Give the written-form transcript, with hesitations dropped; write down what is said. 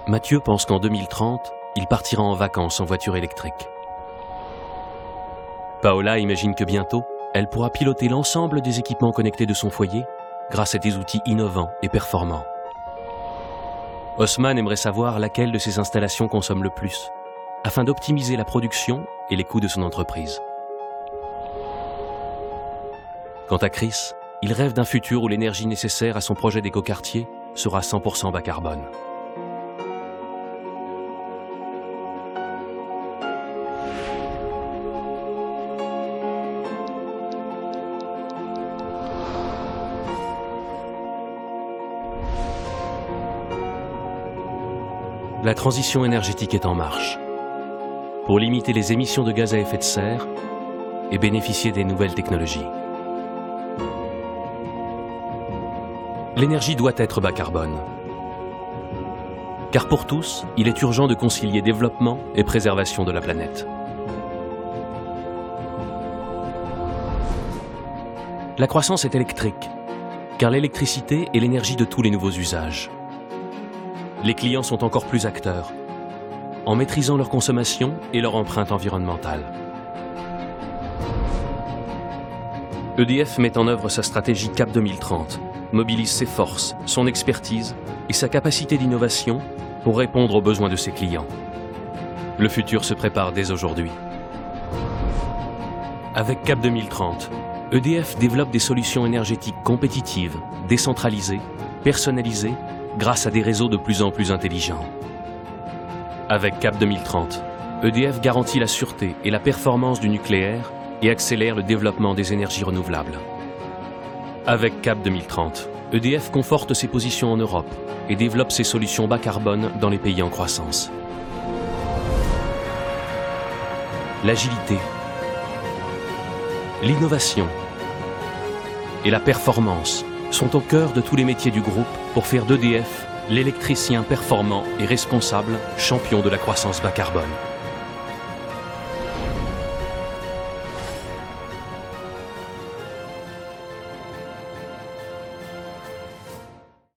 Mathieu pense qu'en 2030, il partira en vacances en voiture électrique. Paola imagine que bientôt, elle pourra piloter l'ensemble des équipements connectés de son foyer grâce à des outils innovants et performants. Osman aimerait savoir laquelle de ces installations consomme le plus, afin d'optimiser la production et les coûts de son entreprise. Quant à Chris, il rêve d'un futur où l'énergie nécessaire à son projet d'écoquartier sera 100% bas carbone. La transition énergétique est en marche. Pour limiter les émissions de gaz à effet de serre et bénéficier des nouvelles technologies. L'énergie doit être bas carbone. Car pour tous, il est urgent de concilier développement et préservation de la planète. La croissance est électrique, car l'électricité est l'énergie de tous les nouveaux usages. Les clients sont encore plus acteurs, en maîtrisant leur consommation et leur empreinte environnementale. EDF met en œuvre sa stratégie CAP 2030, mobilise ses forces, son expertise et sa capacité d'innovation pour répondre aux besoins de ses clients. Le futur se prépare dès aujourd'hui. Avec CAP 2030, EDF développe des solutions énergétiques compétitives, décentralisées, personnalisées, grâce à des réseaux de plus en plus intelligents. Avec CAP 2030, EDF garantit la sûreté et la performance du nucléaire et accélère le développement des énergies renouvelables. Avec CAP 2030, EDF conforte ses positions en Europe et développe ses solutions bas carbone dans les pays en croissance. L'agilité, l'innovation et la performance sont au cœur de tous les métiers du groupe pour faire d'EDF l'électricien performant et responsable champion de la croissance bas carbone.